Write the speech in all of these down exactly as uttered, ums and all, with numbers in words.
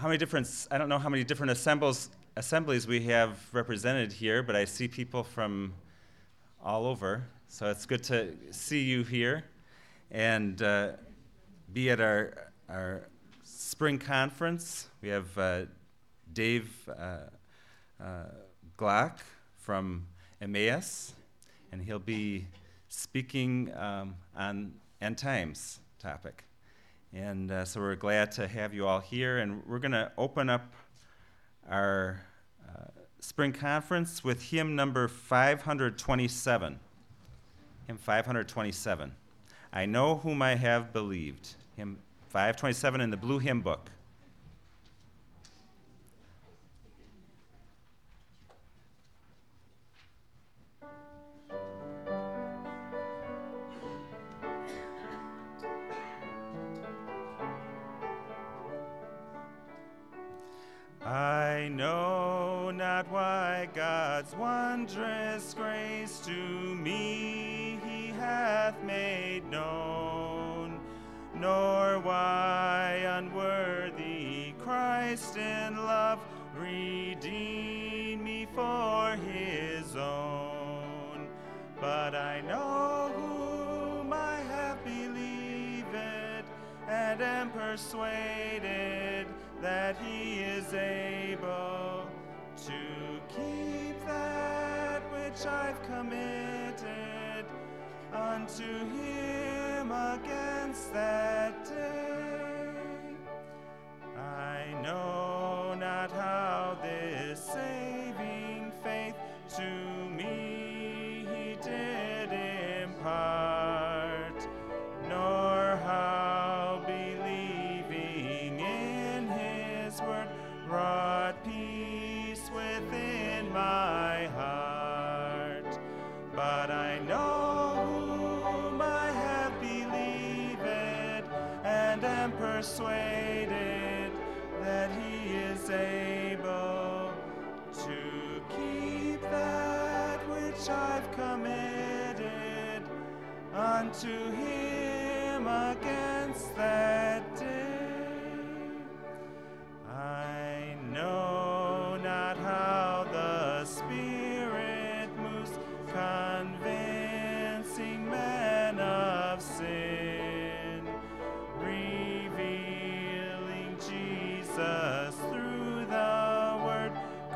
how many different, I don't know how many different assembles, assemblies we have represented here, but I see people from all over. So it's good to see you here and uh, be at our, our spring conference. We have uh, Dave uh, uh, Glock from Emmaus, and he'll be speaking um, on end times topic. And uh, so we're glad to have you all here, and we're going to open up our uh, spring conference with hymn number five twenty-seven. Hymn five twenty-seven. I know whom I have believed. Hymn five twenty-seven in the blue hymn book. I know not why God's wondrous grace to me he hath made known, nor why unworthy Christ in love redeemed me for his own. But I know whom I have believed, and am persuaded that he is able to keep that which I've committed unto him against that day. I know not how this saving faith to me he did impart, nor how believing in his word wrought peace within my heart. But I know whom I have believed, and am persuaded that he is able to keep that which I've committed unto him against that day. I know not how the Spirit moves, convincing men of sin, revealing Jesus through the Word,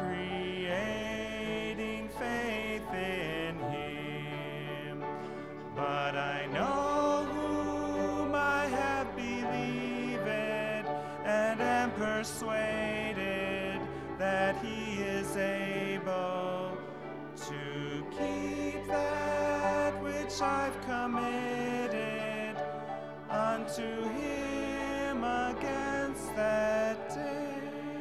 creating faith in him. But I know whom I have believed, and am persuaded that he is able to keep that which I've committed unto him against that day.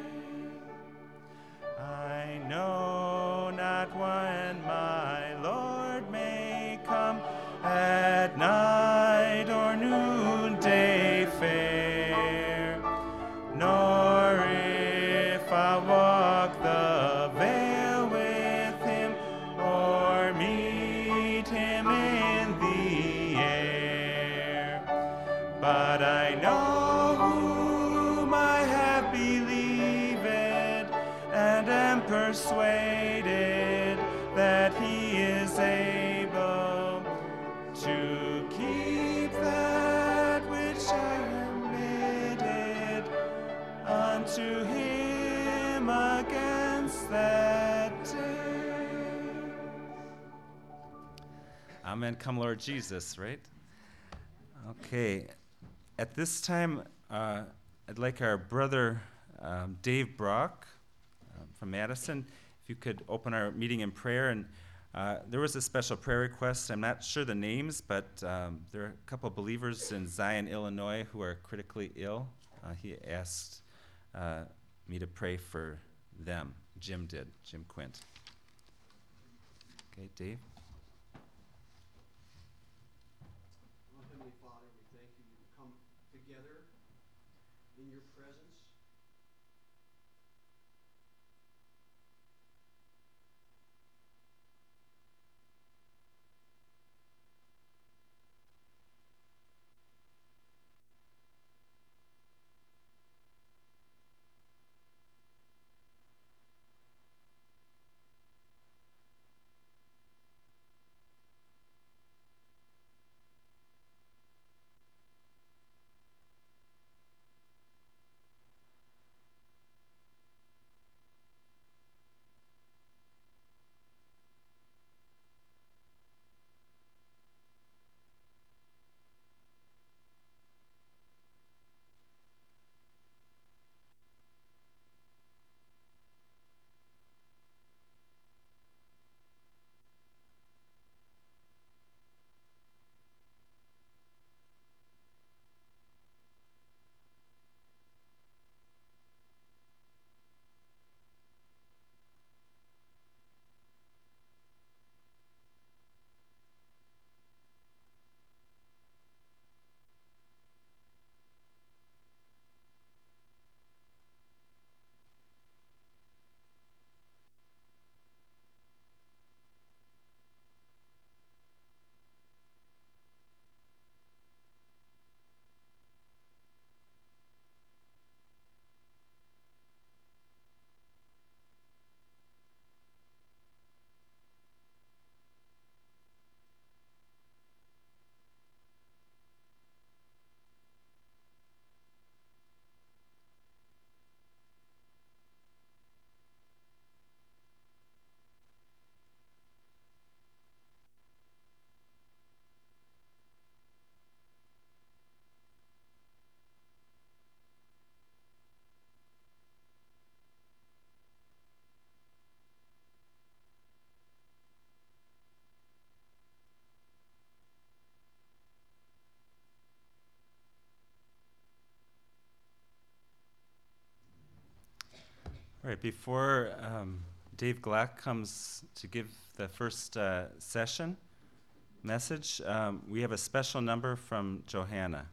I know not when my Lord may come, at night or noonday fair, nor if I walk the vale with him, or meet him in the air. But I know whom I have believed, and am persuaded that he is able to keep that which I committed unto him against that day. Amen. Come, Lord Jesus, right? Okay. At this time, uh, I'd like our brother um, Dave Brock um, from Madison, if you could open our meeting in prayer. And uh, there was a special prayer request. I'm not sure the names, but um, there are a couple of believers in Zion, Illinois, who are critically ill. Uh, he asked uh, me to pray for them. Jim did, Jim Quint. Okay, Dave. Oh, Heavenly Father, we thank you to come together in your presence. All right, before um, Dave Glack comes to give the first uh, session message, um, we have a special number from Johanna.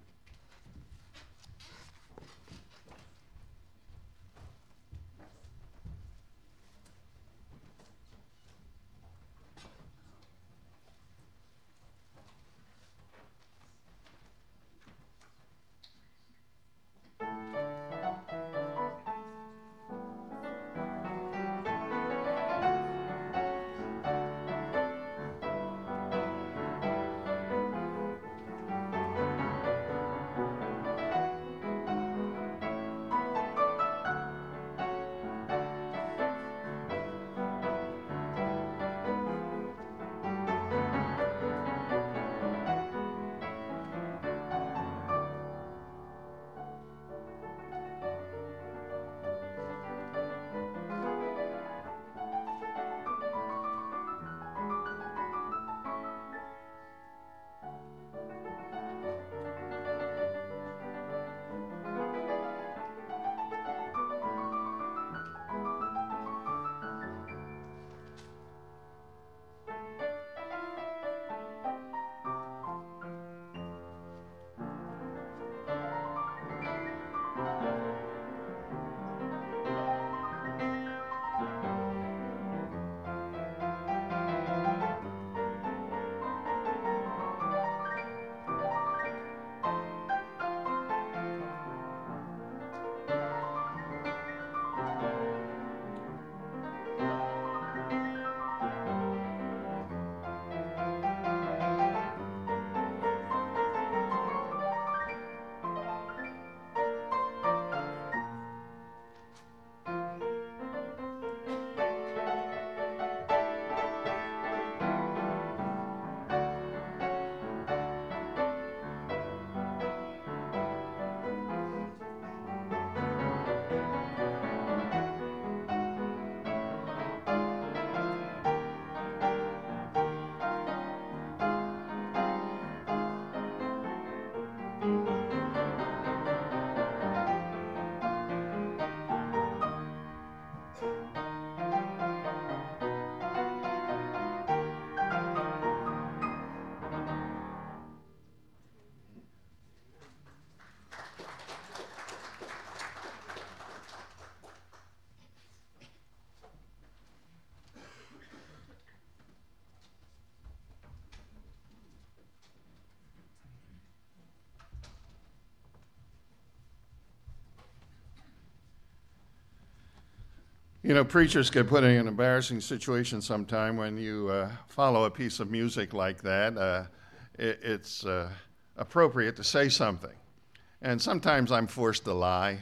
You know, preachers get put in an embarrassing situation sometime when you uh, follow a piece of music like that. Uh, it, it's uh, appropriate to say something. And sometimes I'm forced to lie,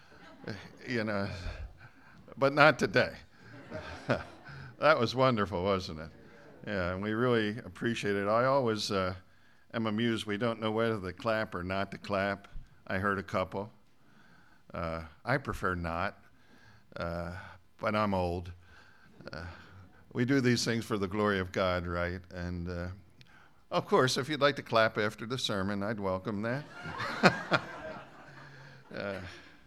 you know, but not today. That was wonderful, wasn't it? Yeah, and we really appreciate it. I always uh, am amused. We don't know whether to clap or not to clap. I heard a couple. Uh, I prefer not. Uh, But I'm old. Uh, we do these things for the glory of God, right? And, uh, of course, if you'd like to clap after the sermon, I'd welcome that. uh,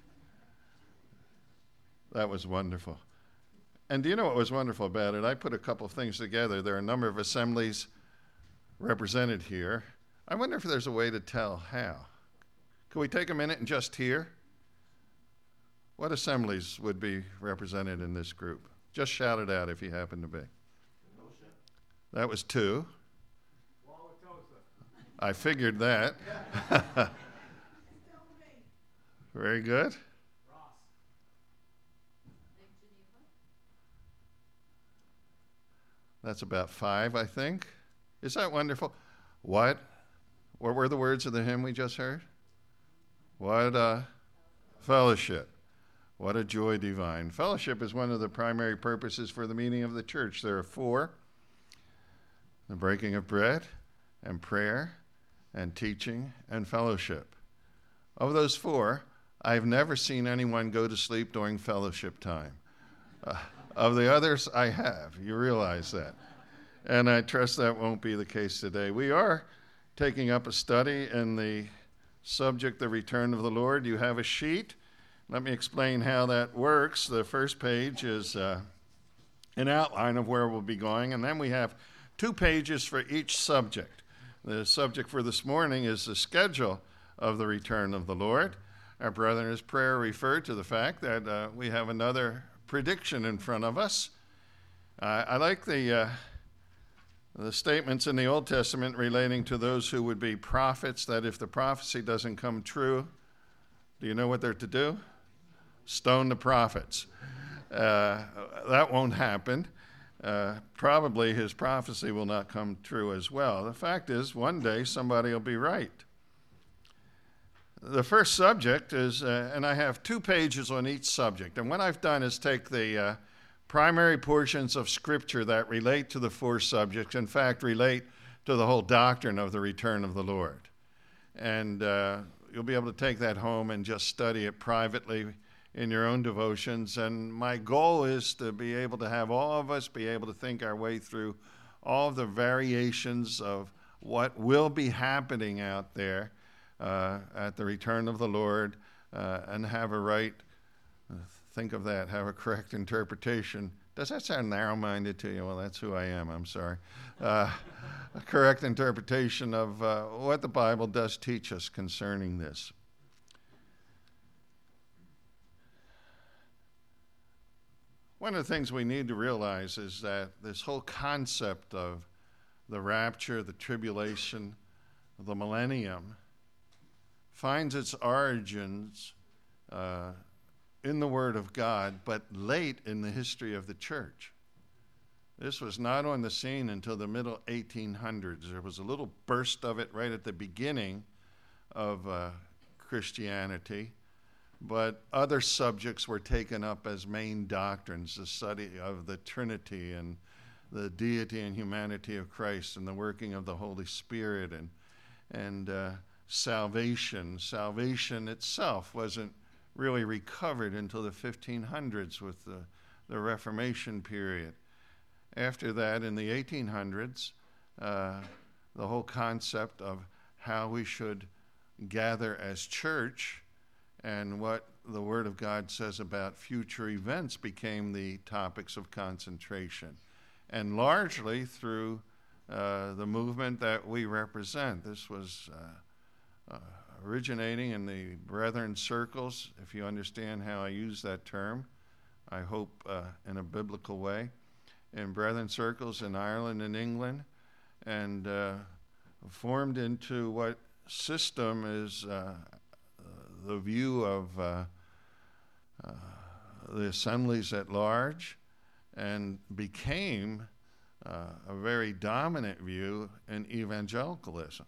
that was wonderful. And do you know what was wonderful about it? I put a couple of things together. There are a number of assemblies represented here. I wonder if there's a way to tell how. Could we take a minute and just hear? What assemblies would be represented in this group? Just shout it out if you happen to be. That was two. I figured that. Very good. That's about five, I think. Is that wonderful? What? What were the words of the hymn we just heard? What a fellowship. What a joy divine. Fellowship is one of the primary purposes for the meeting of the church. There are four: the breaking of bread, and prayer, and teaching, and fellowship. Of those four, I've never seen anyone go to sleep during fellowship time. Uh, of the others, I have. You realize that. And I trust that won't be the case today. We are taking up a study in the subject, the return of the Lord. You have a sheet. Let me explain how that works. The first page is uh, an outline of where we'll be going, and then we have two pages for each subject. The subject for this morning is the schedule of the return of the Lord. Our brother in his prayer referred to the fact that uh, we have another prediction in front of us. Uh, I like the uh, the statements in the Old Testament relating to those who would be prophets, that if the prophecy doesn't come true, do you know what they're to do? Stone the prophets. Uh, that won't happen. Uh, probably his prophecy will not come true as well. The fact is, one day somebody will be right. The first subject is, uh, and I have two pages on each subject, and what I've done is take the uh, primary portions of Scripture that relate to the four subjects, in fact, relate to the whole doctrine of the return of the Lord. And uh, you'll be able to take that home and just study it privately in your own devotions. And my goal is to be able to have all of us be able to think our way through all of the variations of what will be happening out there uh, at the return of the Lord, uh, and have a right, uh, think of that, have a correct interpretation. Does that sound narrow-minded to you? Well, that's who I am, I'm sorry. Uh, a correct interpretation of uh, what the Bible does teach us concerning this. One of the things we need to realize is that this whole concept of the rapture, the tribulation, the millennium, finds its origins uh, in the Word of God, but late in the history of the church. This was not on the scene until the middle eighteen hundreds. There was a little burst of it right at the beginning of uh, Christianity, but other subjects were taken up as main doctrines, the study of the Trinity and the deity and humanity of Christ and the working of the Holy Spirit and, and uh, salvation. Salvation itself wasn't really recovered until the fifteen hundreds with the, the Reformation period. After that, in the eighteen hundreds, uh, the whole concept of how we should gather as church and what the Word of God says about future events became the topics of concentration, and largely through uh, the movement that we represent. This was uh, uh, originating in the Brethren circles, if you understand how I use that term, I hope uh, in a biblical way, in Brethren circles in Ireland and England, and uh, formed into what system is uh, the view of uh, uh, the assemblies at large, and became uh, a very dominant view in evangelicalism.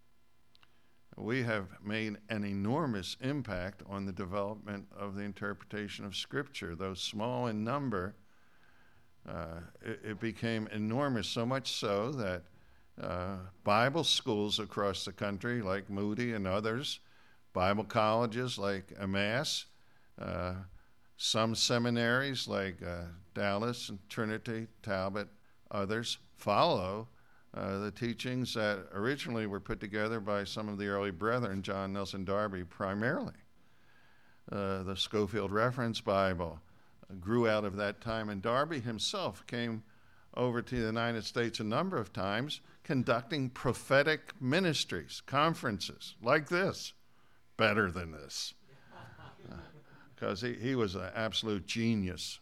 We have made an enormous impact on the development of the interpretation of Scripture. Though small in number, uh, it, it became enormous, so much so that uh, Bible schools across the country, like Moody and others, Bible colleges like Emmaus, uh, some seminaries like uh, Dallas and Trinity, Talbot, others follow uh, the teachings that originally were put together by some of the early brethren, John Nelson Darby primarily. Uh, the Scofield Reference Bible grew out of that time, and Darby himself came over to the United States a number of times conducting prophetic ministries, conferences like this. Better than this, because uh, he, he was an absolute genius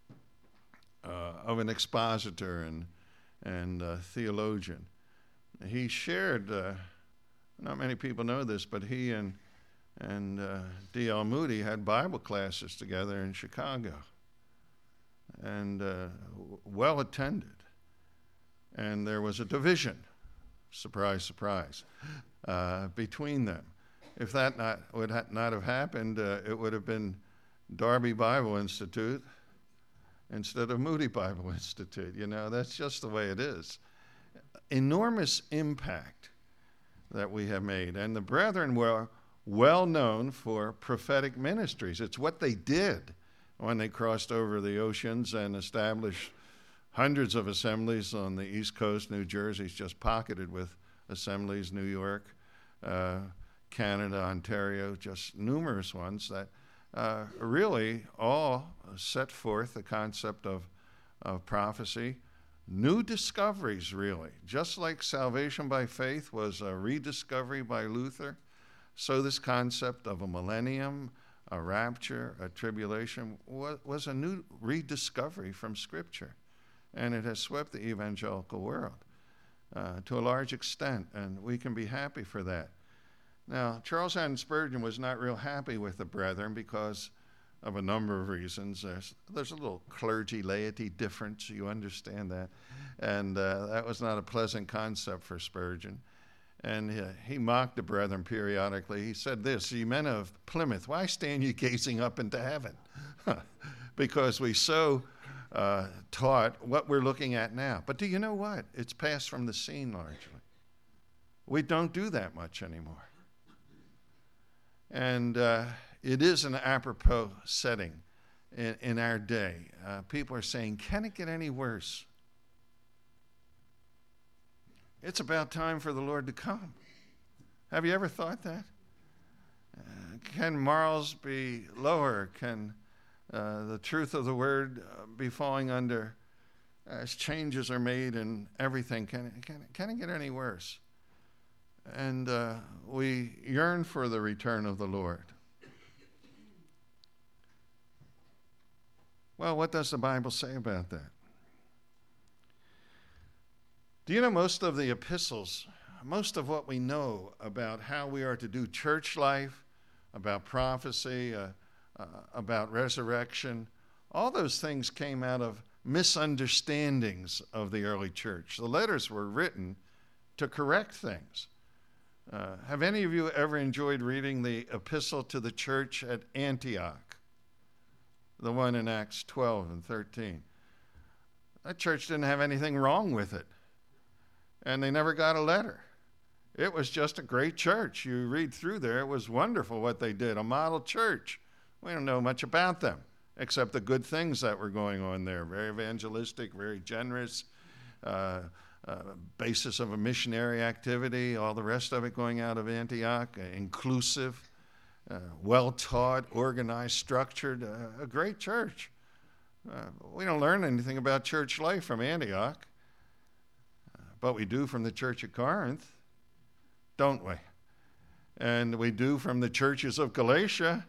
uh, of an expositor and, and uh, theologian. He shared, uh, not many people know this, but he and, and uh, D L Moody had Bible classes together in Chicago, and uh, well attended. And there was a division, surprise, surprise, uh, between them. If that not, would ha- not have happened, uh, it would have been Darby Bible Institute instead of Moody Bible Institute. You know, that's just the way it is. Enormous impact that we have made. And the brethren were well known for prophetic ministries. It's what they did when they crossed over the oceans and established hundreds of assemblies on the East Coast. New Jersey's just pocketed with assemblies, New York, uh, Canada, Ontario, just numerous ones that uh, really all set forth the concept of, of prophecy. New discoveries, really. Just like salvation by faith was a rediscovery by Luther, so this concept of a millennium, a rapture, a tribulation, was, was a new rediscovery from Scripture. And it has swept the evangelical world uh, to a large extent, and we can be happy for that. Now, Charles Haddon Spurgeon was not real happy with the brethren because of a number of reasons. There's, there's a little clergy-laity difference, you understand that. And uh, that was not a pleasant concept for Spurgeon. And uh, he mocked the brethren periodically. He said this, "Ye men of Plymouth, why stand ye gazing up into heaven?" Because we so uh, taught what we're looking at now. But do you know what? It's passed from the scene largely. We don't do that much anymore. And uh, it is an apropos setting in, in our day. Uh, people are saying, can it get any worse? It's about time for the Lord to come. Have you ever thought that? Uh, can morals be lower? Can uh, the truth of the word uh, be falling under as changes are made in everything? Can, can, can it get any worse? And uh, we yearn for the return of the Lord. Well, what does the Bible say about that? Do you know most of the epistles, most of what we know about how we are to do church life, about prophecy, uh, uh, about resurrection, all those things came out of misunderstandings of the early church. The letters were written to correct things. Uh, have any of you ever enjoyed reading the epistle to the church at Antioch? The one in Acts twelve and thirteen. That church didn't have anything wrong with it. And they never got a letter. It was just a great church. You read through there, it was wonderful what they did, a model church. We don't know much about them, except the good things that were going on there. Very evangelistic, very generous, uh, uh, basis of a missionary activity, all the rest of it going out of Antioch, uh, inclusive, uh, well-taught, organized, structured, uh, a great church. Uh, we don't learn anything about church life from Antioch, uh, but we do from the church at Corinth, don't we? And we do from the churches of Galatia.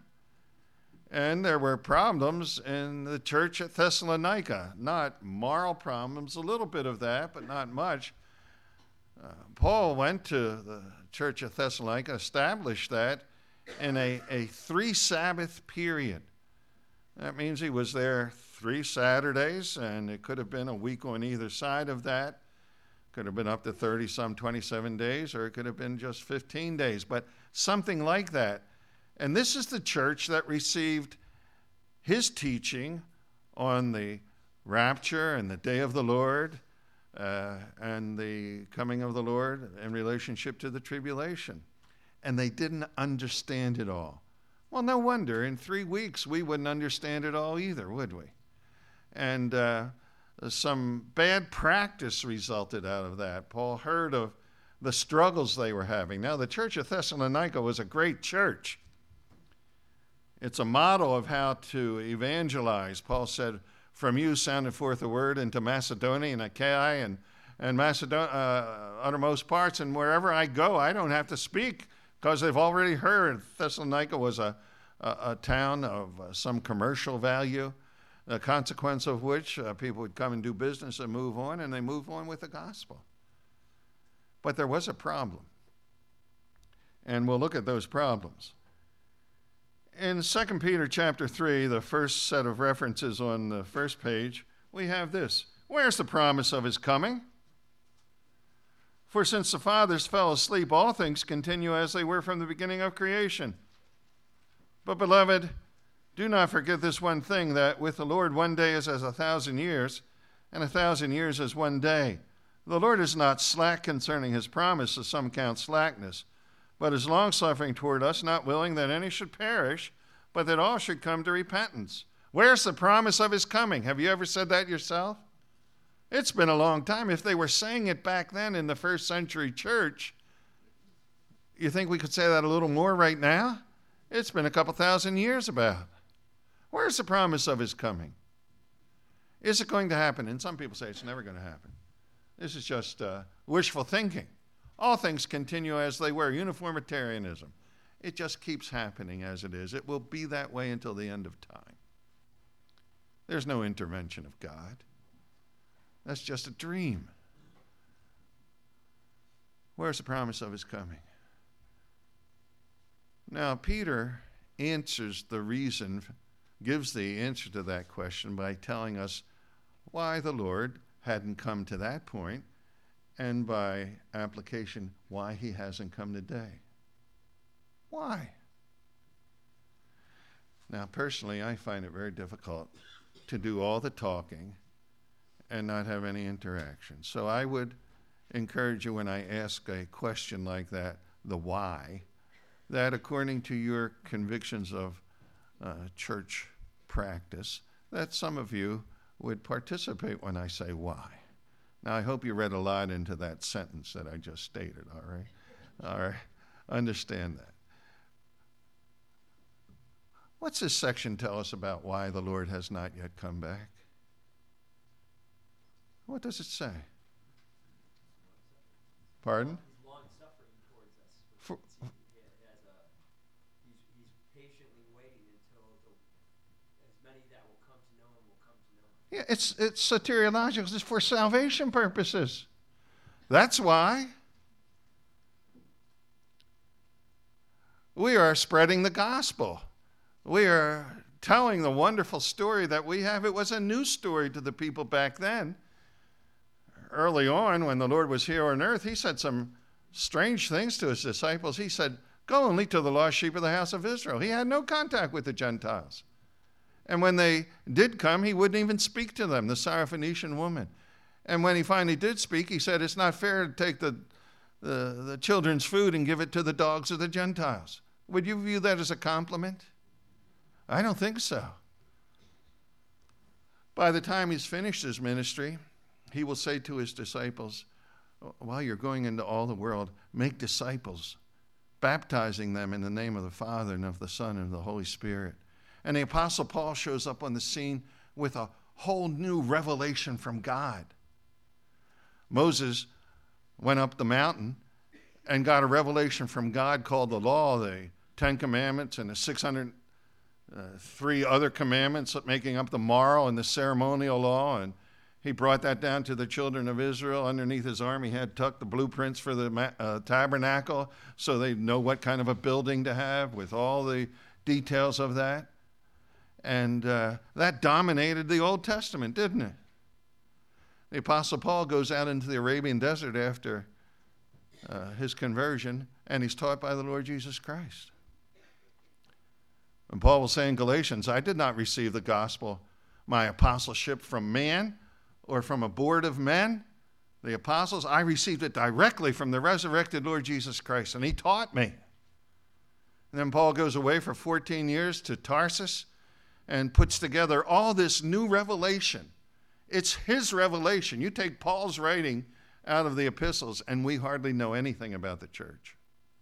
And there were problems in the church at Thessalonica. Not moral problems, a little bit of that, but not much. Uh, Paul went to the church at Thessalonica, established that in a, a three Sabbath period. That means he was there three Saturdays, and it could have been a week on either side of that. Could have been up to thirty, some twenty-seven days, or it could have been just fifteen days, but something like that. And this is the church that received his teaching on the rapture and the day of the Lord uh, and the coming of the Lord in relationship to the tribulation. And they didn't understand it all. Well, no wonder. In three weeks, we wouldn't understand it all either, would we? And uh, some bad practice resulted out of that. Paul heard of the struggles they were having. Now, the church of Thessalonica was a great church. It's a model of how to evangelize. Paul said, from you sounded forth a word into Macedonia and Achaia and, and Macedonia, uh, uttermost parts, and wherever I go, I don't have to speak because they've already heard. Thessalonica was a, a, a town of uh, some commercial value, the consequence of which uh, people would come and do business and move on, and they move on with the gospel. But there was a problem, and we'll look at those problems. In Second Peter chapter three, the first set of references on the first page, we have this. Where's the promise of his coming? For since the fathers fell asleep, all things continue as they were from the beginning of creation. But, beloved, do not forget this one thing, that with the Lord one day is as a thousand years, and a thousand years as one day. The Lord is not slack concerning his promise, as some count slackness, but is longsuffering toward us, not willing that any should perish, but that all should come to repentance. Where's the promise of his coming? Have you ever said that yourself? It's been a long time. If they were saying it back then in the first century church, you think we could say that a little more right now? It's been a couple thousand years about. Where's the promise of his coming? Is it going to happen? And some people say it's never going to happen. This is just uh, wishful thinking. All things continue as they were. Uniformitarianism. It just keeps happening as it is. It will be that way until the end of time. There's no intervention of God. That's just a dream. Where's the promise of his coming? Now, Peter answers the reason, gives the answer to that question by telling us why the Lord hadn't come to that point, and by application, why he hasn't come today. Why? Now, personally, I find it very difficult to do all the talking and not have any interaction. So I would encourage you, when I ask a question like that, the why, that according to your convictions of uh, church practice, that some of you would participate when I say why. Now, I hope you read a lot into that sentence that I just stated, all right? All right, understand that. What's this section tell us about why the Lord has not yet come back? What does it say? Pardon? He's long-suffering towards us. For, He has a, he's, he's patiently waiting until the, as many that will come to know him will come to know him. yeah, it's, it's soteriological. It's for salvation purposes. That's why. We are spreading the gospel. We are telling the wonderful story that we have. It was a new story to the people back then. Early on, when the Lord was here on earth, he said some strange things to his disciples. He said, go only to the lost sheep of the house of Israel. He had no contact with the Gentiles. And when they did come, he wouldn't even speak to them, the Syrophoenician woman. And when he finally did speak, he said, it's not fair to take the, the, the children's food and give it to the dogs of the Gentiles. Would you view that as a compliment? I don't think so. By the time he's finished his ministry, he will say to his disciples, while you're going into all the world, make disciples, baptizing them in the name of the Father and of the Son and of the Holy Spirit. And the Apostle Paul shows up on the scene with a whole new revelation from God. Moses went up the mountain and got a revelation from God called the law, the Ten Commandments and the six hundred Uh, three other commandments making up the moral and the ceremonial law, and he brought that down to the children of Israel. Underneath his arm, he had tucked the blueprints for the uh, tabernacle so they know what kind of a building to have with all the details of that. And uh, that dominated the Old Testament, didn't it? The Apostle Paul goes out into the Arabian desert after uh, his conversion, and he's taught by the Lord Jesus Christ. And Paul will say in Galatians, I did not receive the gospel, my apostleship, from man or from a board of men, the apostles. I received it directly from the resurrected Lord Jesus Christ, and he taught me. And then Paul goes away for fourteen years to Tarsus and puts together all this new revelation. It's his revelation. You take Paul's writing out of the epistles, and we hardly know anything about the church.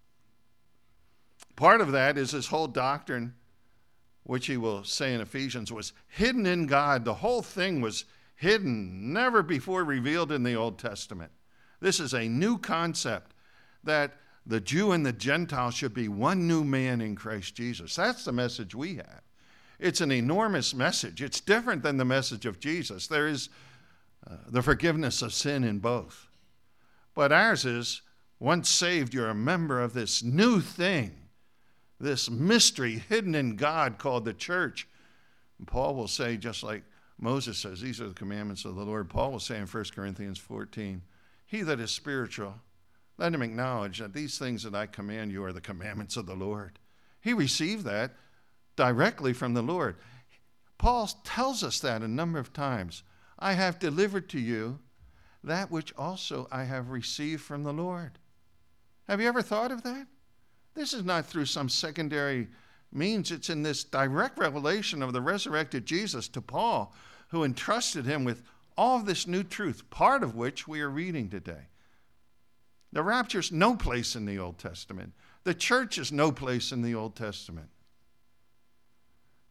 Part of that is his whole doctrine, which he will say in Ephesians, was hidden in God. The whole thing was hidden, never before revealed in the Old Testament. This is a new concept, that the Jew and the Gentile should be one new man in Christ Jesus. That's the message we have. It's an enormous message. It's different than the message of Jesus. There is uh, the forgiveness of sin in both. But ours is, once saved, you're a member of this new thing, this mystery hidden in God called the church. And Paul will say, just like Moses says, these are the commandments of the Lord. Paul will say in First Corinthians fourteen, he that is spiritual, let him acknowledge that these things that I command you are the commandments of the Lord. He received that directly from the Lord. Paul tells us that a number of times. I have delivered to you that which also I have received from the Lord. Have you ever thought of that? This is not through some secondary means. It's in this direct revelation of the resurrected Jesus to Paul, who entrusted him with all of this new truth, part of which we are reading today. The rapture's no place in the Old Testament. The church is no place in the Old Testament.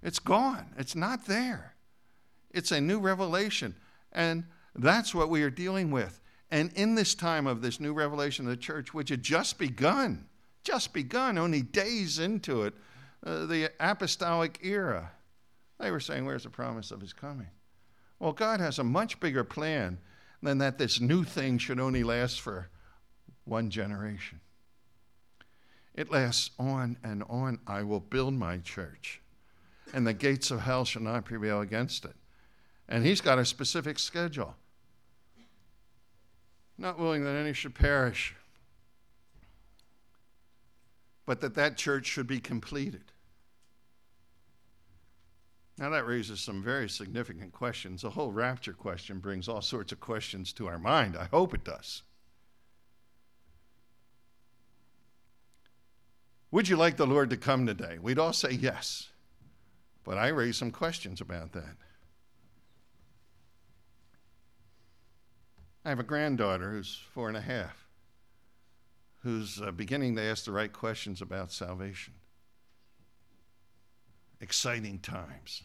It's gone. It's not there. It's a new revelation. And that's what we are dealing with. And in this time of this new revelation of the church, which had just begun, just begun, only days into it, uh, the apostolic era, they were saying, where's the promise of his coming? Well, God has a much bigger plan than that this new thing should only last for one generation. It lasts on and on. I will build my church, and the gates of hell shall not prevail against it. And he's got a specific schedule. Not willing that any should perish, but that that church should be completed. Now that raises some very significant questions. The whole rapture question brings all sorts of questions to our mind. I hope it does. Would you like the Lord to come today? We'd all say yes, but I raise some questions about that. I have a granddaughter who's four and a half, who's uh, beginning to ask the right questions about salvation. Exciting times.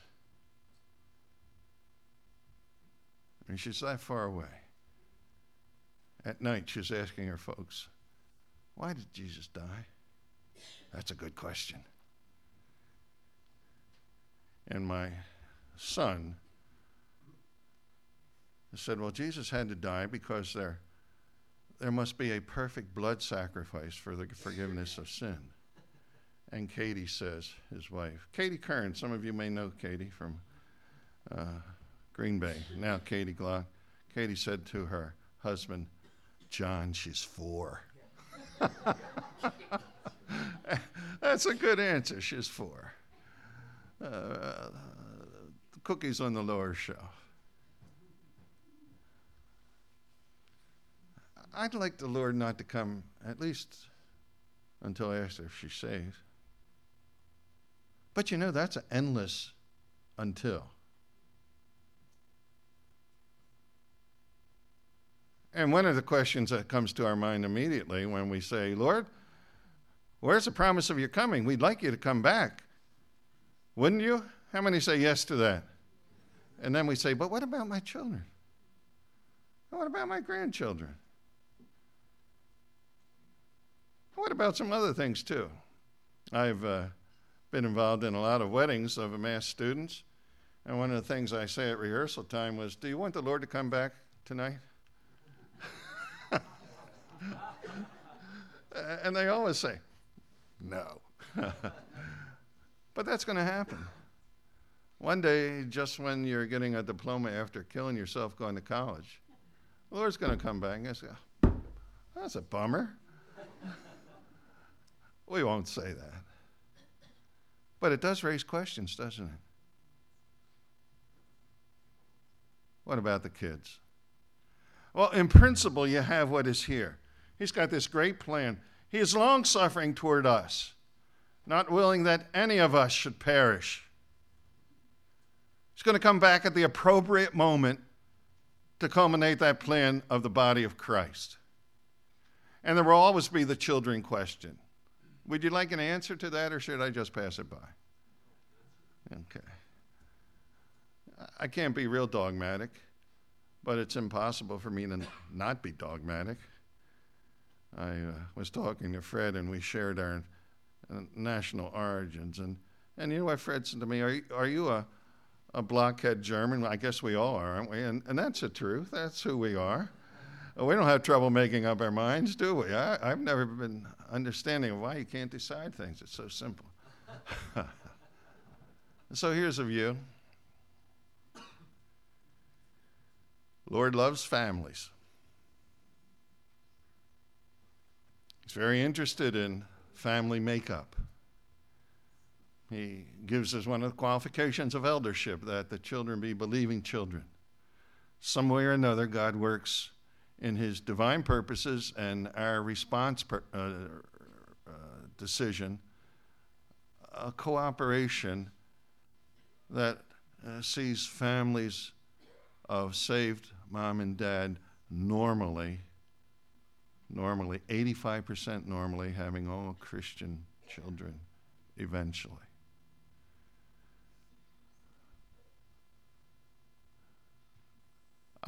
And she's that far away. At night, she's asking her folks, why did Jesus die? That's a good question. And my son said, well, Jesus had to die because there, there must be a perfect blood sacrifice for the forgiveness of sin. And Katie says, his wife, Katie Kern, some of you may know Katie from uh, Green Bay, now Katie Glock. Katie said to her husband, John, she's four. That's a good answer, she's four. Uh, the cookies on the lower shelf. I'd like the Lord not to come, at least until I ask her if she's saved. But you know, that's an endless until. And one of the questions that comes to our mind immediately when we say, Lord, where's the promise of your coming? We'd like you to come back. Wouldn't you? How many say yes to that? And then we say, but what about my children? What about my grandchildren? What about some other things, too? I've uh, been involved in a lot of weddings of mass students, and one of the things I say at rehearsal time was, do you want the Lord to come back tonight? And they always say, no. But that's going to happen. One day, just when you're getting a diploma after killing yourself going to college, the Lord's going to come back and say, that's a bummer. We won't say that. But it does raise questions, doesn't it? What about the kids? Well, in principle, you have what is here. He's got this great plan. He is long-suffering toward us, not willing that any of us should perish. He's going to come back at the appropriate moment to culminate that plan of the body of Christ. And there will always be the children question. Would you like an answer to that, or should I just pass it by? Okay. I can't be real dogmatic, but it's impossible for me to not be dogmatic. I uh, was talking to Fred, and we shared our uh, national origins. And, and you know what Fred said to me? Are you, are you a, a blockhead German? I guess we all are, aren't we? And, and that's the truth. That's who we are. We don't have trouble making up our minds, do we? I, I've never been understanding why you can't decide things. It's so simple. So here's a view. Lord loves families. He's very interested in family makeup. He gives us one of the qualifications of eldership, that the children be believing children. Some way or another, God works in his divine purposes and our response per, uh, uh, decision, a cooperation that uh, sees families of saved mom and dad normally, normally, eighty-five percent normally, having all Christian children eventually.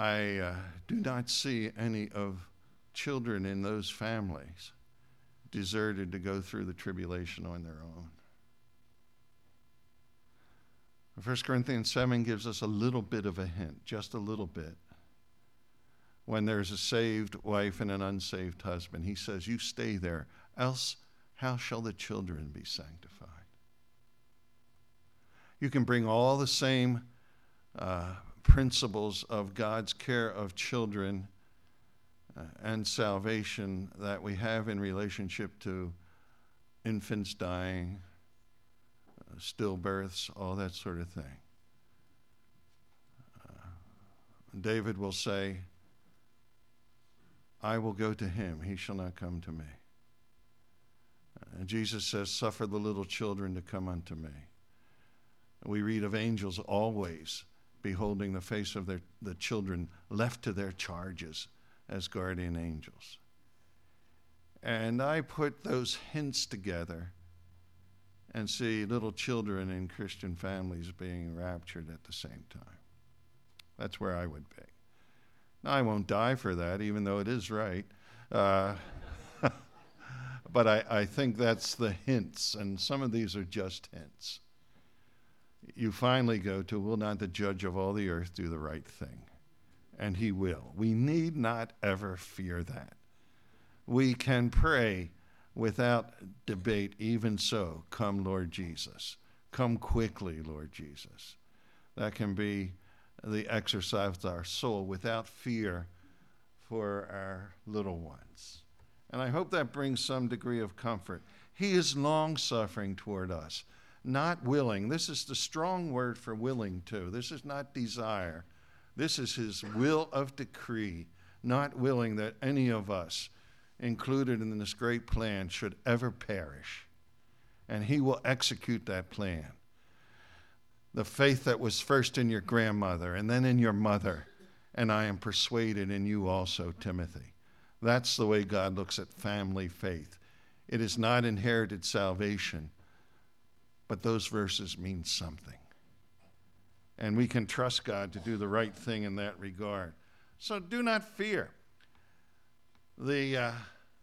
I uh, do not see any of children in those families deserted to go through the tribulation on their own. First Corinthians seven gives us a little bit of a hint, just a little bit. When there's a saved wife and an unsaved husband, he says, you stay there, else how shall the children be sanctified? You can bring all the same uh, principles of God's care of children uh, and salvation that we have in relationship to infants dying, uh, stillbirths, all that sort of thing. Uh, David will say, I will go to him, he shall not come to me. And Jesus says, suffer the little children to come unto me. We read of angels always beholding the face of their, the children left to their charges as guardian angels. And I put those hints together and see little children in Christian families being raptured at the same time. That's where I would be. Now, I won't die for that, even though it is right. Uh, but I, I think that's the hints, and some of these are just hints. You finally go to, will not the judge of all the earth do the right thing? And he will. We need not ever fear that. We can pray without debate, even so, come Lord Jesus. Come quickly, Lord Jesus. That can be the exercise of our soul without fear for our little ones. And I hope that brings some degree of comfort. He is long-suffering toward us, not willing. This is the strong word for willing, too. This is not desire. This is his will of decree, not willing that any of us included in this great plan should ever perish. And he will execute that plan. The faith that was first in your grandmother and then in your mother, and I am persuaded in you also, Timothy. That's the way God looks at family faith. It is not inherited salvation, but those verses mean something. And we can trust God to do the right thing in that regard. So do not fear. The uh,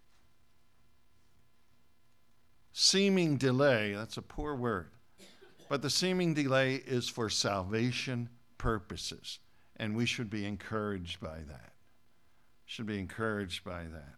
seeming delay, that's a poor word, but the seeming delay is for salvation purposes, and we should be encouraged by that. Should be encouraged by that.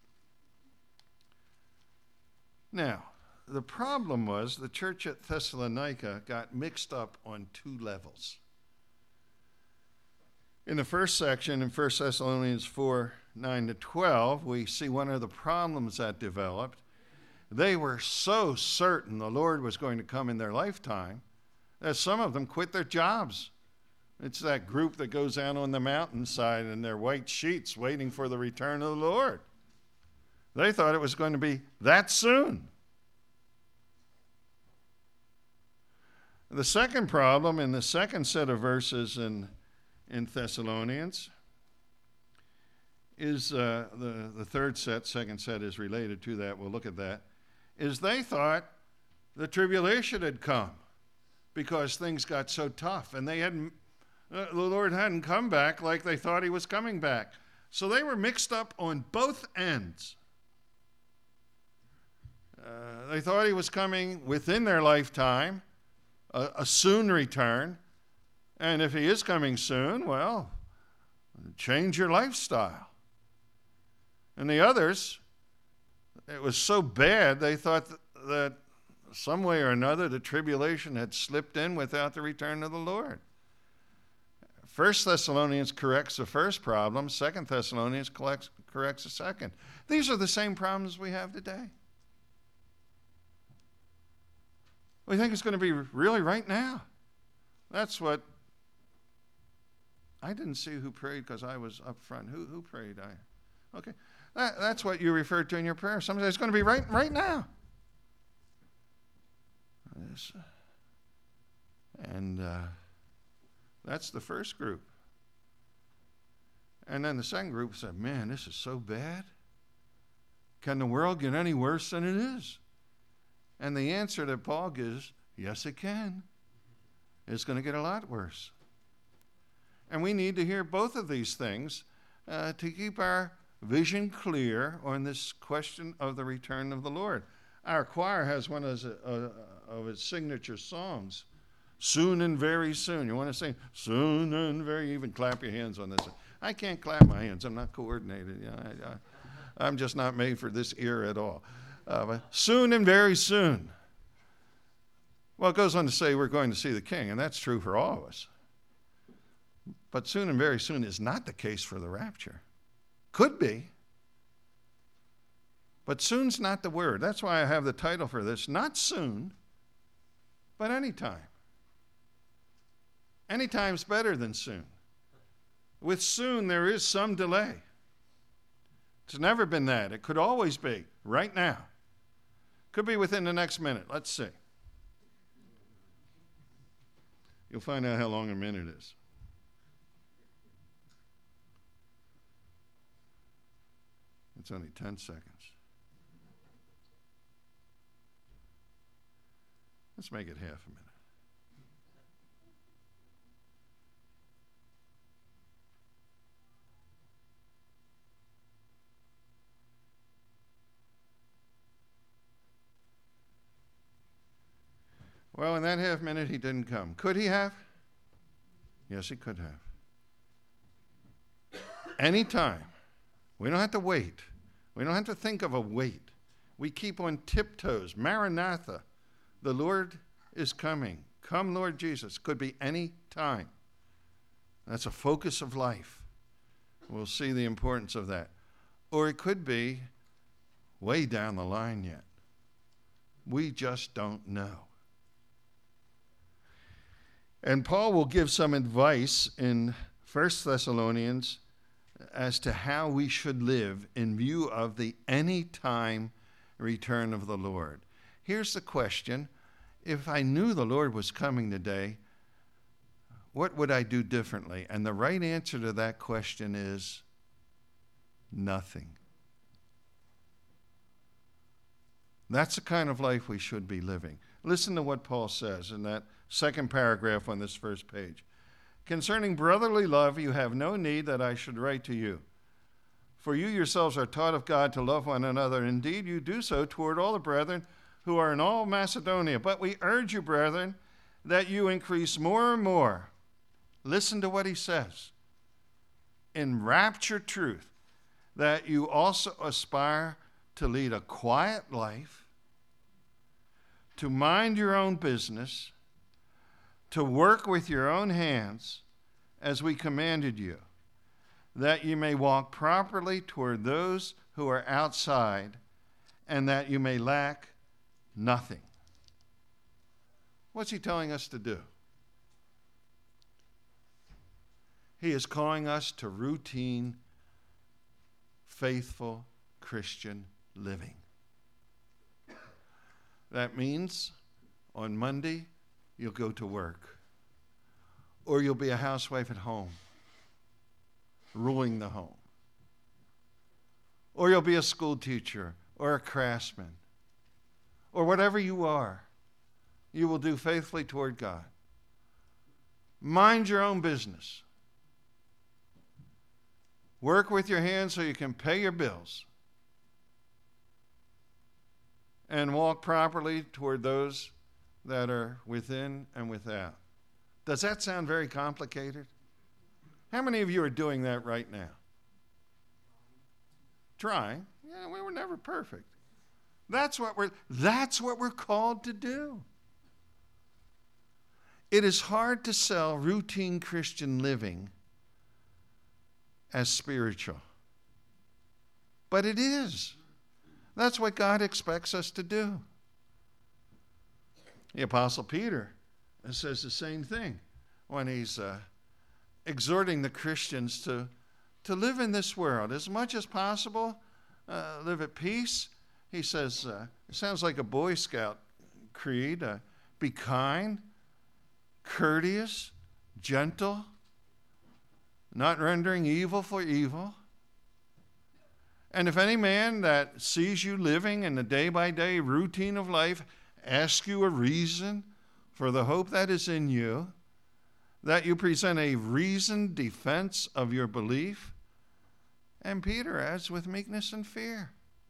Now, the problem was the church at Thessalonica got mixed up on two levels. In the first section, in First Thessalonians four, nine to twelve, we see one of the problems that developed. They were so certain the Lord was going to come in their lifetime that some of them quit their jobs. It's that group that goes out on the mountainside in their white sheets waiting for the return of the Lord. They thought it was going to be that soon. The second problem in the second set of verses in, in Thessalonians is uh, the, the third set, second set is related to that. We'll look at that. Is they thought the tribulation had come because things got so tough, and they hadn't, uh, the Lord hadn't come back like they thought he was coming back. So they were mixed up on both ends. Uh, they thought he was coming within their lifetime, a, a soon return, and if he is coming soon, well, change your lifestyle. And the others, it was so bad, they thought that, that some way or another the tribulation had slipped in without the return of the Lord. First Thessalonians corrects the first problem. Second Thessalonians corrects, corrects the second. These are the same problems we have today. We think it's going to be really right now. That's what, I didn't see who prayed because I was up front. Who, who prayed? I, okay. That, that's what you referred to in your prayer. Somebody says it's going to be right, right now. Yes. And uh, that's the first group. And then the second group said, man, this is so bad. Can the world get any worse than it is? And the answer that Paul gives, yes, it can. It's going to get a lot worse. And we need to hear both of these things uh, to keep our vision clear on this question of the return of the Lord. Our choir has one of his, uh, of his signature songs, Soon and Very Soon. You want to sing Soon and Very, even clap your hands on this. I can't clap my hands. I'm not coordinated. You know, I, I, I'm just not made for this ear at all. Uh, but soon and very soon. Well, it goes on to say we're going to see the King, and that's true for all of us. But soon and very soon is not the case for the rapture. Could be. But soon's not the word. That's why I have the title for this. Not soon, but anytime. Anytime's better than soon. With soon, there is some delay. It's never been that. It could always be right now. Could be within the next minute. Let's see. You'll find out how long a minute is. It's only ten seconds. Let's make it half a minute. Well, in that half minute, he didn't come. Could he have? Yes, he could have. Anytime. We don't have to wait. We don't have to think of a wait. We keep on tiptoes. Maranatha. The Lord is coming. Come, Lord Jesus. Could be any time. That's a focus of life. We'll see the importance of that. Or it could be way down the line yet. We just don't know. And Paul will give some advice in First Thessalonians as to how we should live in view of the anytime return of the Lord. Here's the question. If I knew the Lord was coming today, what would I do differently? And the right answer to that question is nothing. That's the kind of life we should be living. Listen to what Paul says in that second paragraph on this first page. Concerning brotherly love, you have no need that I should write to you. For you yourselves are taught of God to love one another. Indeed, you do so toward all the brethren who are in all Macedonia. But we urge you, brethren, that you increase more and more. Listen to what he says. In rapture truth, that you also aspire to lead a quiet life, to mind your own business, to work with your own hands as we commanded you, that you may walk properly toward those who are outside, and that you may lack nothing. What's he telling us to do? He is calling us to routine, faithful Christian living. That means on Monday, you'll go to work. Or you'll be a housewife at home, ruling the home. Or you'll be a school teacher or a craftsman. Or whatever you are, you will do faithfully toward God. Mind your own business. Work with your hands so you can pay your bills. And walk properly toward those that are within and without. Does that sound very complicated? How many of you are doing that right now? Trying. Yeah, we were never perfect. That's what we're that's what we're called to do. It is hard to sell routine Christian living as spiritual. But it is. That's what God expects us to do. The Apostle Peter says the same thing when he's uh, exhorting the Christians to, to live in this world as much as possible, uh, live at peace. He says, uh, it sounds like a Boy Scout creed, uh, be kind, courteous, gentle, not rendering evil for evil. And if any man that sees you living in the day-by-day routine of life asks you a reason for the hope that is in you, that you present a reasoned defense of your belief. And Peter adds, with meekness and fear.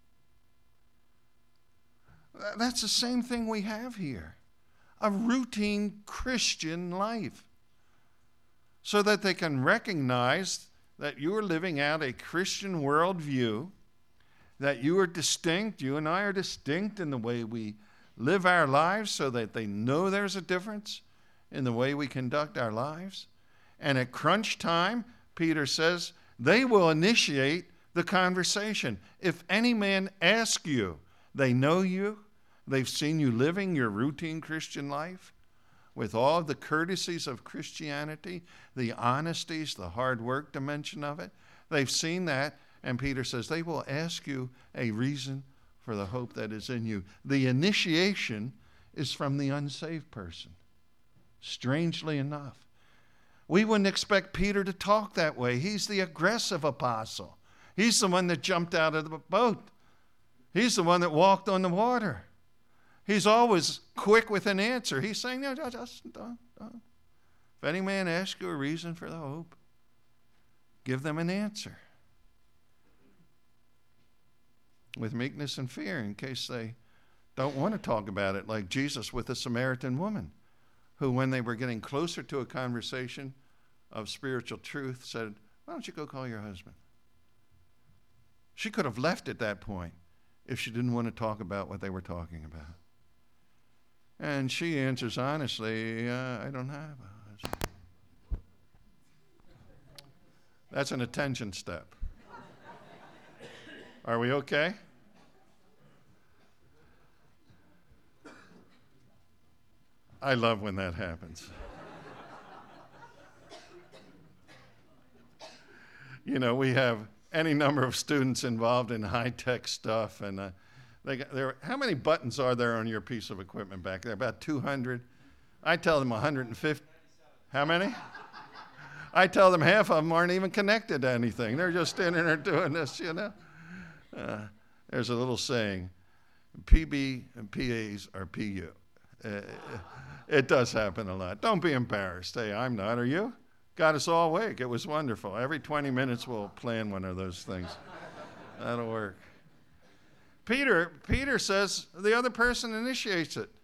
That's the same thing we have here. A routine Christian life. So that they can recognize that you are living out a Christian worldview, that you are distinct, you and I are distinct in the way we live our lives, so that they know there's a difference in the way we conduct our lives. And at crunch time, Peter says, they will initiate the conversation. If any man asks you, they know you, they've seen you living your routine Christian life with all the courtesies of Christianity, the honesties, the hard work dimension of it. They've seen that, and Peter says they will ask you a reason for the hope that is in you. The initiation is from the unsaved person, strangely enough. We wouldn't expect Peter to talk that way. He's the aggressive apostle. He's the one that jumped out of the boat. He's the one that walked on the water. He's always quick with an answer. He's saying, no, just don't, don't. If any man asks you a reason for the hope, give them an answer. With meekness and fear, in case they don't want to talk about it, like Jesus with the Samaritan woman, who, when they were getting closer to a conversation of spiritual truth, said, why don't you go call your husband? She could have left at that point if she didn't want to talk about what they were talking about. And she answers honestly, uh, I don't have a husband. That's an attention step. Are we okay? I love when that happens. You know, we have any number of students involved in high-tech stuff, and uh, they got, there. How many buttons are there on your piece of equipment back there? About two hundred. I tell them one hundred fifty. How many? I tell them half of them aren't even connected to anything. They're just standing there doing this, you know. Uh, there's a little saying, P B and P As are P U. Uh, it does happen a lot. Don't be embarrassed. Hey, I'm not. Are you? Got us all awake. It was wonderful. Every twenty minutes we'll plan one of those things. That'll work. Peter, Peter says the other person initiates it.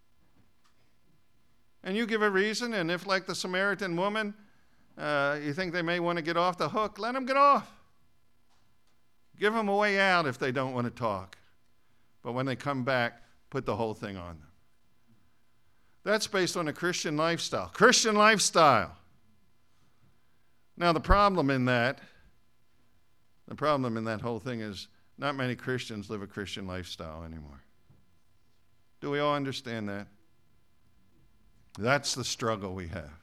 And you give a reason, and if, like the Samaritan woman, uh, you think they may want to get off the hook, let them get off. Give them a way out if they don't want to talk. But when they come back, put the whole thing on them. That's based on a Christian lifestyle. Christian lifestyle. Now, the problem in that, the problem in that whole thing is not many Christians live a Christian lifestyle anymore. Do we all understand that? That's the struggle we have.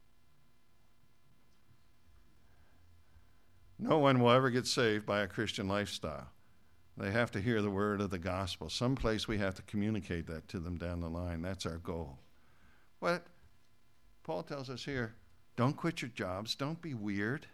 No one will ever get saved by a Christian lifestyle. They have to hear the word of the gospel. Someplace we have to communicate that to them down the line. That's our goal. But Paul tells us here, don't quit your jobs. Don't be weird.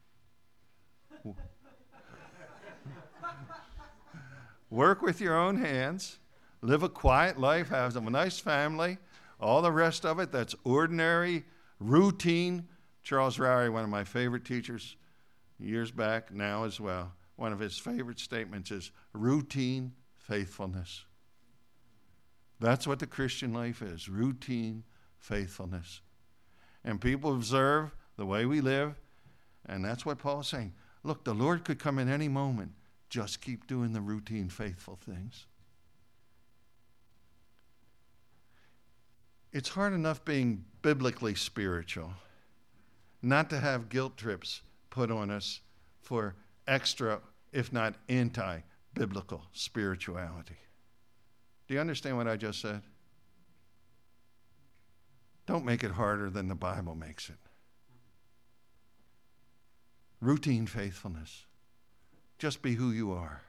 Work with your own hands. Live a quiet life. Have a nice family. All the rest of it, that's ordinary, routine. Charles Rowry, one of my favorite teachers years back, now as well, one of his favorite statements is routine faithfulness. That's what the Christian life is, routine faithfulness. And people observe the way we live, and that's what Paul's saying. Look, the Lord could come in any moment. Just keep doing the routine faithful things. It's hard enough being biblically spiritual, not to have guilt trips put on us for extra, if not anti-biblical spirituality. Do you understand what I just said? Don't make it harder than the Bible makes it. Routine faithfulness. Just be who you are.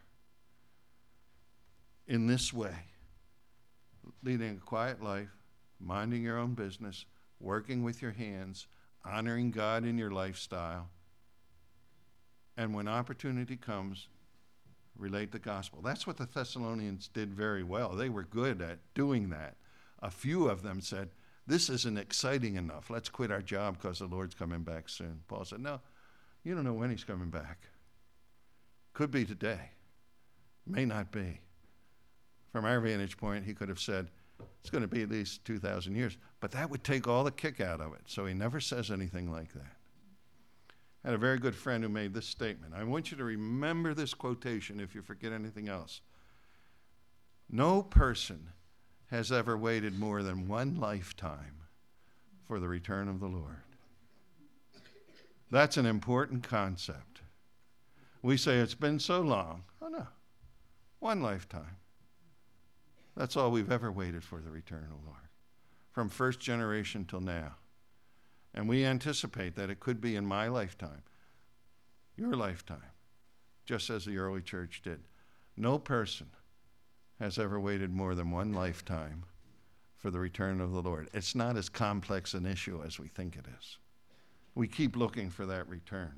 In this way, leading a quiet life, minding your own business, working with your hands, honoring God in your lifestyle, and when opportunity comes, relate the gospel. That's what the Thessalonians did very well. They were good at doing that. A few of them said, This isn't exciting enough. Let's quit our job because the Lord's coming back soon. Paul said, no, you don't know when he's coming back. Could be today. May not be. From our vantage point, he could have said, it's going to be at least two thousand years. But that would take all the kick out of it. So he never says anything like that. I had a very good friend who made this statement. I want you to remember this quotation if you forget anything else. No person has ever waited more than one lifetime for the return of the Lord. That's an important concept. We say it's been so long. Oh, no. One lifetime. That's all we've ever waited for, the return of the Lord, from first generation till now. And we anticipate that it could be in my lifetime, your lifetime, just as the early church did. No person has ever waited more than one lifetime for the return of the Lord. It's not as complex an issue as we think it is. We keep looking for that return.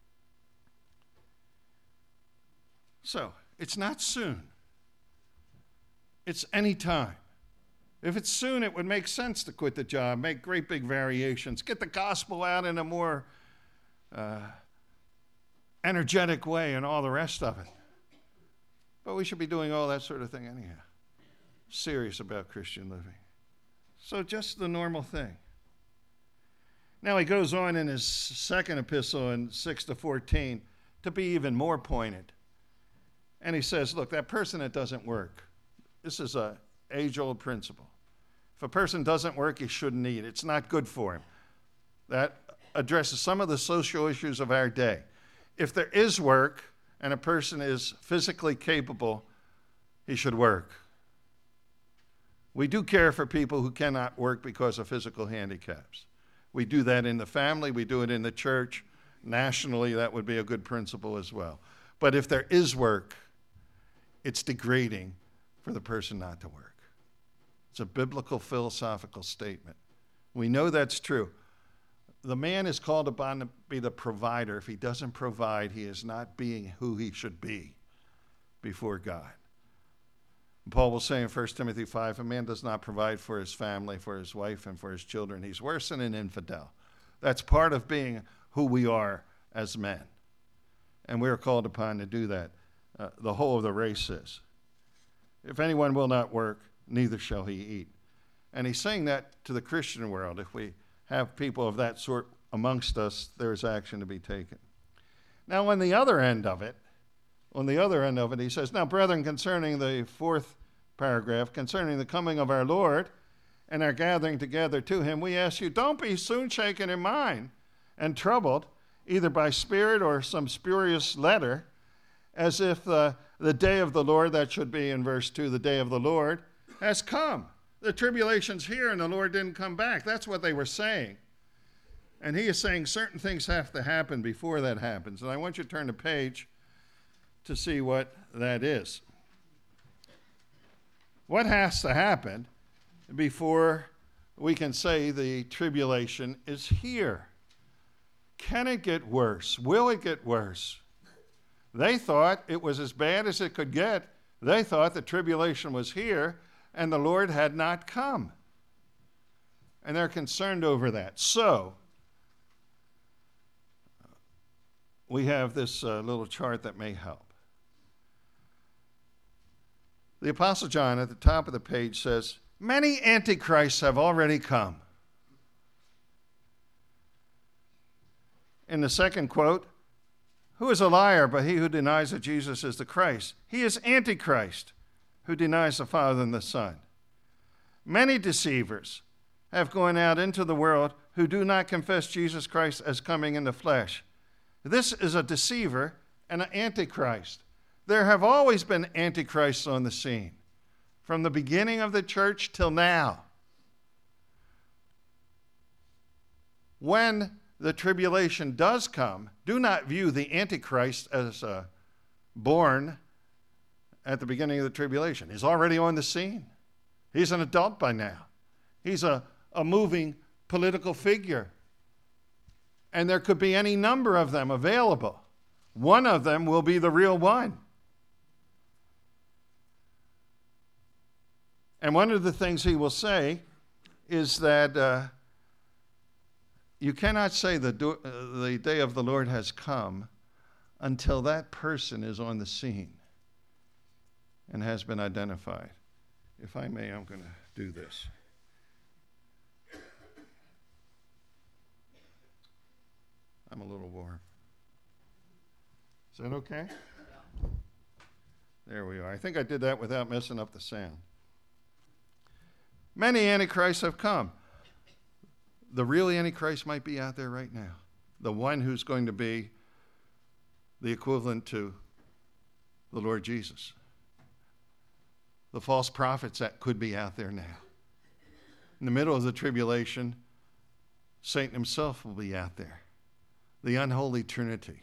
So, it's not soon. It's any time. If it's soon, it would make sense to quit the job, make great big variations, get the gospel out in a more uh, energetic way and all the rest of it. But we should be doing all that sort of thing anyhow. Serious about Christian living. So just the normal thing. Now he goes on in his second epistle in six to fourteen to be even more pointed. And he says, look, that person that doesn't work, this is an age-old principle. If a person doesn't work, he shouldn't eat. It's not good for him. That addresses some of the social issues of our day. If there is work and a person is physically capable, he should work. We do care for people who cannot work because of physical handicaps. We do that in the family. We do it in the church. Nationally, that would be a good principle as well. But if there is work, it's degrading for the person not to work. It's a biblical philosophical statement. We know that's true. The man is called upon to be the provider. If he doesn't provide, he is not being who he should be before God. Paul will say in First Timothy five, if a man does not provide for his family, for his wife, and for his children, he's worse than an infidel. That's part of being who we are as men. And we are called upon to do that. Uh, the whole of the race is. If anyone will not work, neither shall he eat. And he's saying that to the Christian world. If we have people of that sort amongst us, there is action to be taken. Now, on the other end of it, on the other end of it, he says, now, brethren, concerning the fourth paragraph, concerning the coming of our Lord and our gathering together to him, we ask you, don't be soon shaken in mind and troubled, either by spirit or some spurious letter, as if uh, the day of the Lord, that should be in verse two, the day of the Lord, has come. The tribulation's here and the Lord didn't come back. That's what they were saying. And he is saying certain things have to happen before that happens. And I want you to turn the page to see what that is. What has to happen before we can say the tribulation is here? Can it get worse? Will it get worse? They thought it was as bad as it could get. They thought the tribulation was here and the Lord had not come. And they're concerned over that. So, we have this uh, little chart that may help. The Apostle John at the top of the page says, many antichrists have already come. In the second quote, who is a liar but he who denies that Jesus is the Christ? He is Antichrist, who denies the Father and the Son. Many deceivers have gone out into the world who do not confess Jesus Christ as coming in the flesh. This is a deceiver and an Antichrist. There have always been Antichrists on the scene, from the beginning of the church till now. When the tribulation does come, do not view the Antichrist as uh, born at the beginning of the tribulation. He's already on the scene. He's an adult by now. He's a, a moving political figure. And there could be any number of them available. One of them will be the real one. And one of the things he will say is that uh, you cannot say the, do- uh, the day of the Lord has come until that person is on the scene and has been identified. If I may, I'm going to do this. I'm a little warm. Is that okay? There we are. I think I did that without messing up the sound. Many antichrists have come. The real antichrist might be out there right now. The one who's going to be the equivalent to the Lord Jesus. The false prophets that could be out there now. In the middle of the tribulation, Satan himself will be out there. The unholy trinity.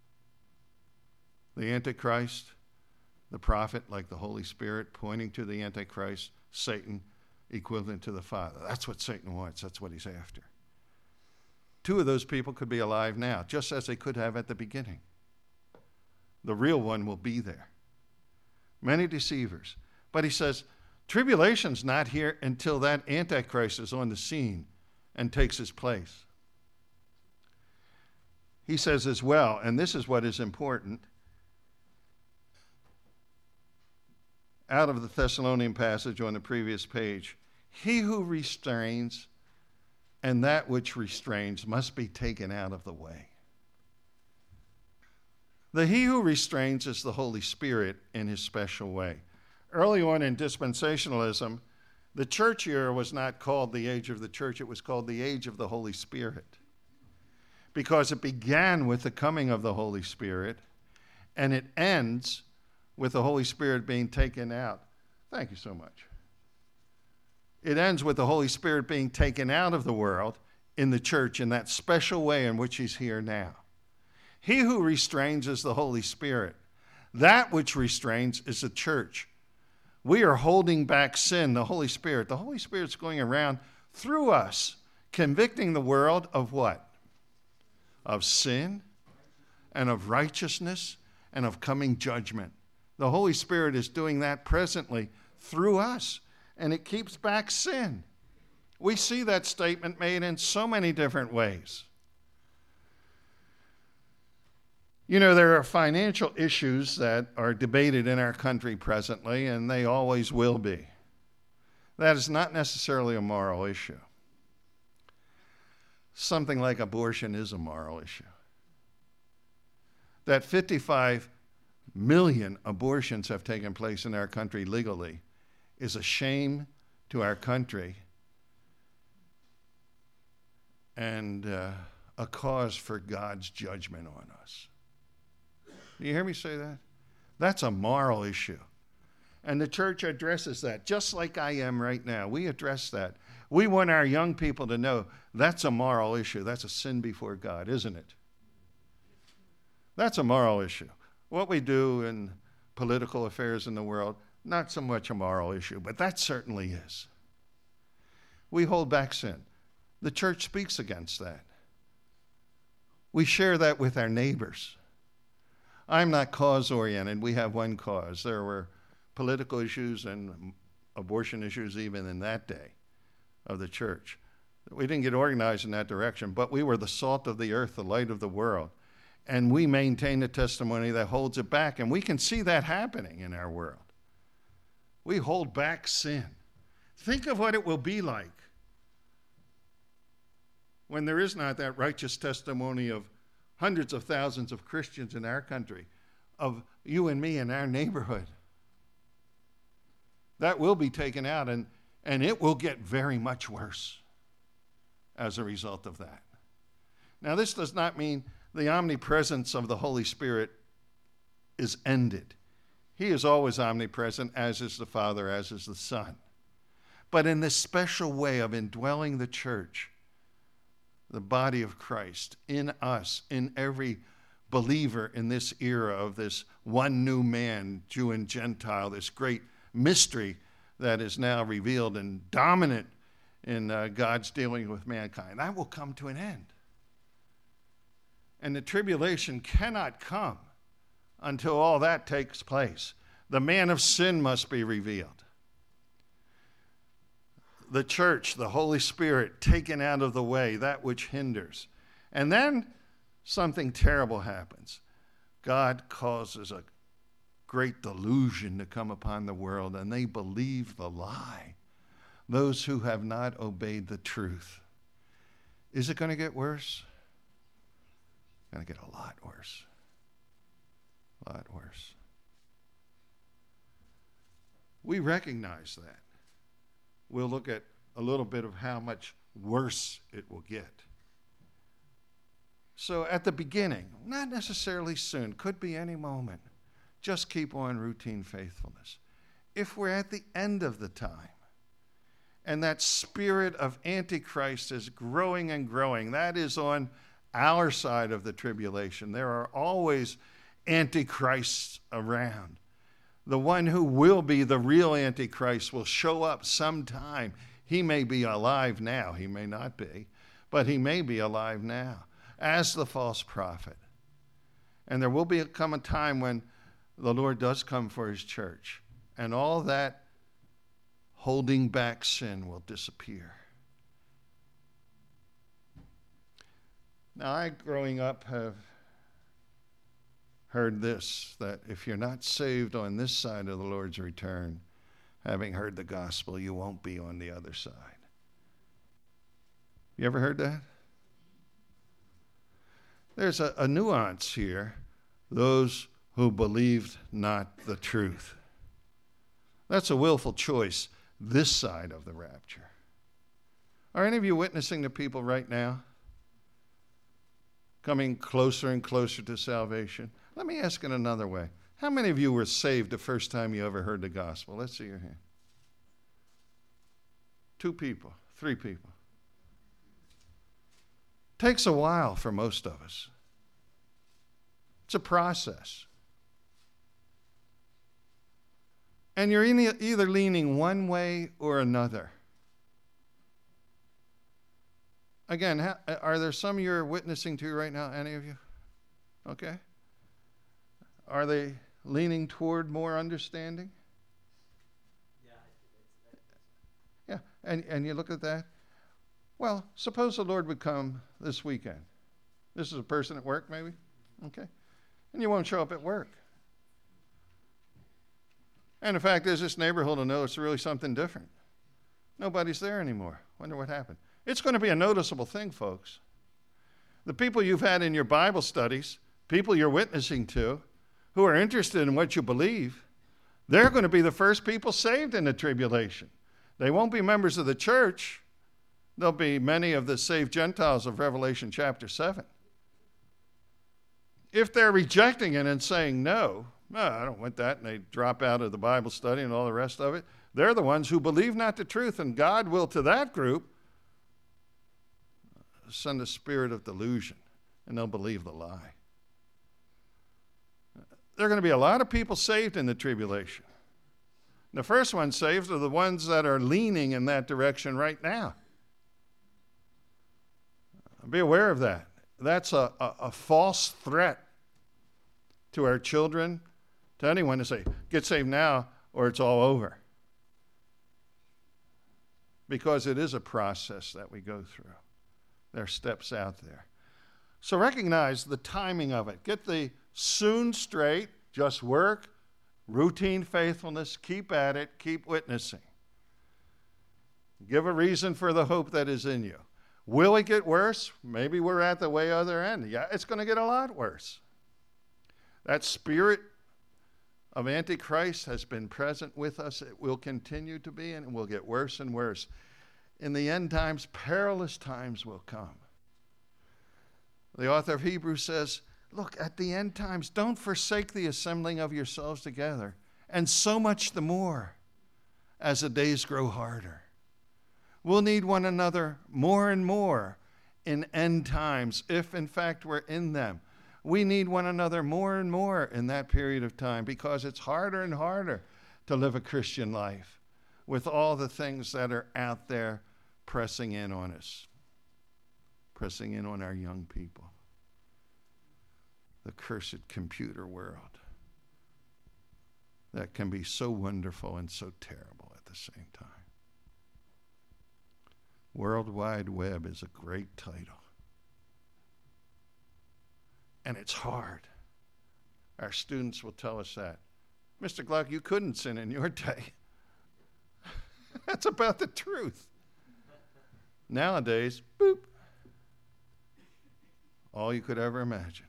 The Antichrist, the prophet, like the Holy Spirit, pointing to the Antichrist, Satan, equivalent to the Father. That's what Satan wants. That's what he's after. Two of those people could be alive now, just as they could have at the beginning. The real one will be there. Many deceivers. But he says, tribulation's not here until that Antichrist is on the scene and takes his place. He says as well, and this is what is important, out of the Thessalonian passage on the previous page, he who restrains and that which restrains must be taken out of the way. The he who restrains is the Holy Spirit in his special way. Early on in dispensationalism, the church era was not called the age of the church, it was called the age of the Holy Spirit. Because it began with the coming of the Holy Spirit, and it ends with the Holy Spirit being taken out. Thank you so much. It ends with the Holy Spirit being taken out of the world in the church in that special way in which he's here now. He who restrains is the Holy Spirit. That which restrains is the church. We are holding back sin, the Holy Spirit. The Holy Spirit's going around through us, convicting the world of what? Of sin and of righteousness and of coming judgment. The Holy Spirit is doing that presently through us, and it keeps back sin. We see that statement made in so many different ways. You know, there are financial issues that are debated in our country presently, and they always will be. That is not necessarily a moral issue. Something like abortion is a moral issue. That fifty-five million abortions have taken place in our country legally is a shame to our country and uh, a cause for God's judgment on us. Do you hear me say that? That's a moral issue. And the church addresses that, just like I am right now. We address that. We want our young people to know that's a moral issue. That's a sin before God, isn't it? That's a moral issue. What we do in political affairs in the world, not so much a moral issue, but that certainly is. We hold back sin. The church speaks against that. We share that with our neighbors. I'm not cause-oriented. We have one cause. There were political issues and abortion issues even in that day of the church. We didn't get organized in that direction, but we were the salt of the earth, the light of the world. And we maintain a testimony that holds it back. And we can see that happening in our world. We hold back sin. Think of what it will be like when there is not that righteous testimony of hundreds of thousands of Christians in our country, of you and me in our neighborhood. That will be taken out, and, and it will get very much worse as a result of that. Now, this does not mean the omnipresence of the Holy Spirit is ended. He is always omnipresent, as is the Father, as is the Son. But in this special way of indwelling the church, the body of Christ, in us, in every believer in this era of this one new man, Jew and Gentile, this great mystery that is now revealed and dominant in uh, God's dealing with mankind, that will come to an end. And the tribulation cannot come until all that takes place. The man of sin must be revealed. the church, the Holy Spirit, taken out of the way, that which hinders. And then something terrible happens. God causes a great delusion to come upon the world, and they believe the lie. Those who have not obeyed the truth. Is it going to get worse? It's going to get a lot worse. A lot worse. We recognize that. We'll look at a little bit of how much worse it will get. So at the beginning, not necessarily soon, could be any moment, just keep on routine faithfulness. If we're at the end of the time, and that spirit of Antichrist is growing and growing, that is on our side of the tribulation. There are always Antichrists around. The one who will be the real Antichrist will show up sometime. He may be alive now. He may not be, but he may be alive now as the false prophet. And there will be a, come a time when the Lord does come for his church, and all that holding back sin will disappear. Now, I, growing up, have heard this, that if you're not saved on this side of the Lord's return, having heard the gospel, you won't be on the other side. You ever heard that? There's a, a nuance here. Those who believed not the truth. That's a willful choice, this side of the rapture. Are any of you witnessing to people right now? Coming closer and closer to salvation? Let me ask in another way. How many of you were saved the first time you ever heard the gospel? Let's see your hand. Two people, three people. Takes a while for most of us. It's a process. And you're either leaning one way or another. Again, are there some you're witnessing to right now? Any of you? Okay. Are they leaning toward more understanding? Yeah. Yeah. And, and you look at that. Well, suppose the Lord would come this weekend. This is a person at work, maybe? Okay. And you won't show up at work. And the fact is, this neighborhood will know it's really something different. Nobody's there anymore. Wonder what happened. It's going to be a noticeable thing, folks. The people you've had in your Bible studies, people you're witnessing to, who are interested in what you believe, they're going to be the first people saved in the tribulation. They won't be members of the church. They'll be many of the saved Gentiles of Revelation chapter seven. If they're rejecting it and saying, no, no, I don't want that, and they drop out of the Bible study and all the rest of it, they're the ones who believe not the truth, and God will, to that group, send a spirit of delusion, and they'll believe the lie. There are going to be a lot of people saved in the tribulation. The first ones saved are the ones that are leaning in that direction right now. Be aware of that. That's a, a, a false threat to our children, to anyone to say, get saved now or it's all over. Because it is a process that we go through. There are steps out there. So recognize the timing of it. Get the soon straight, just work, routine faithfulness, keep at it, keep witnessing. Give a reason for the hope that is in you. Will it get worse? Maybe we're at the way other end. Yeah, it's going to get a lot worse. That spirit of Antichrist has been present with us. It will continue to be, and it will get worse and worse. In the end times, perilous times will come. The author of Hebrews says, look, at the end times, don't forsake the assembling of yourselves together, and so much the more as the days grow harder. We'll need one another more and more in end times, if in fact we're in them. We need one another more and more in that period of time, because it's harder and harder to live a Christian life with all the things that are out there pressing in on us, pressing in on our young people. The cursed computer world that can be so wonderful and so terrible at the same time. World Wide Web is a great title. And it's hard. Our students will tell us that. Mister Gluck, you couldn't sin in your day. That's about the truth. Nowadays, boop. All you could ever imagine.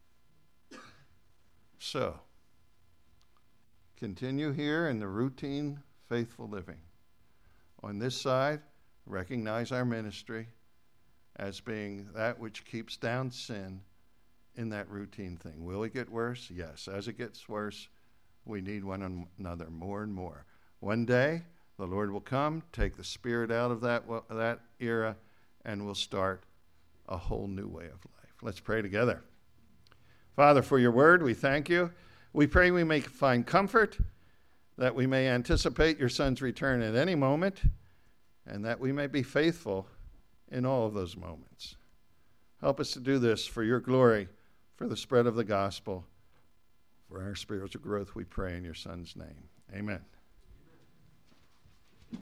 So, continue here in the routine, faithful living. On this side, recognize our ministry as being that which keeps down sin in that routine thing. Will it get worse? Yes. As it gets worse, we need one another more and more. One day, the Lord will come, take the spirit out of that, that era, and we'll start a whole new way of life. Let's pray together. Father, for your word, we thank you. We pray we may find comfort, that we may anticipate your Son's return at any moment, and that we may be faithful in all of those moments. Help us to do this for your glory, for the spread of the gospel, for our spiritual growth, we pray in your Son's name. Amen.